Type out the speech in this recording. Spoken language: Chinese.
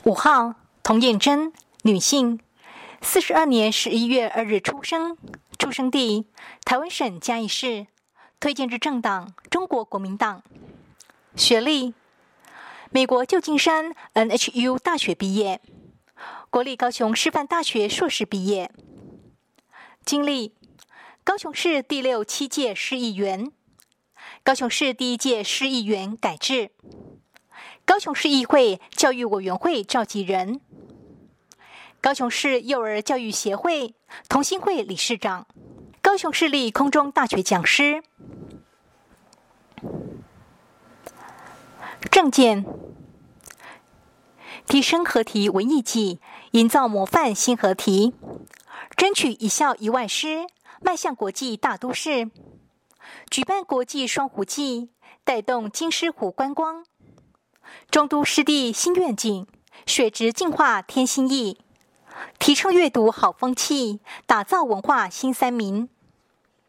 5号，童燕珍，女性，42年11月2日出生，出生地台湾省嘉义市，推荐之政党中国国民党。学历美国旧金山 NHU 大学毕业，国立高雄师范大学硕士毕业。经历高雄市第6、7届市议员，高雄市第1届市议员改制，高雄市议会教育委员会召集人，高雄市幼儿教育协会同心会理事长，高雄市立空中大学讲师。政见：提升合体文艺季，营造模范新合体，争取一校一外师，迈向国际大都市，举办国际双湖季，带动金狮湖观光，中都湿地新愿景，水质净化添新意，提倡阅读好风气，打造文化新三民。